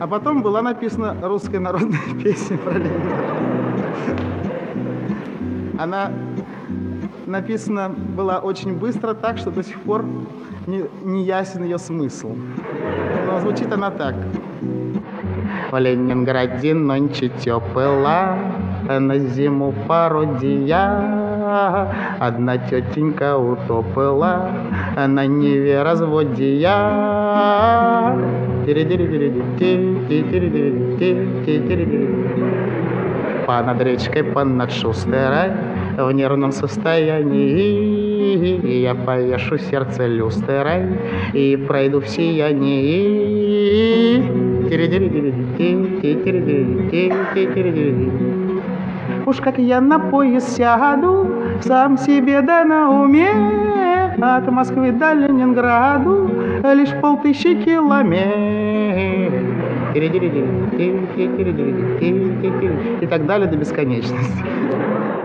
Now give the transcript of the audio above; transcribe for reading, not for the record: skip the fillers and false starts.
А потом была написана русская народная песня про Ленинград. Она написана была очень быстро, так что до сих пор не ясен ее смысл. Но звучит она так. В Ленинграде нонче тепла, на зиму пародия. Одна тетенька утопила на Неве разводия. Понад речкой, понад Шустерой, в нервном состоянии я повешу сердце люстрой и пройду в сиянии. Уж как я на поезд сяду, сам себе да на уме, от Москвы до Ленинграду лишь 5000 километров. И так далее до бесконечности.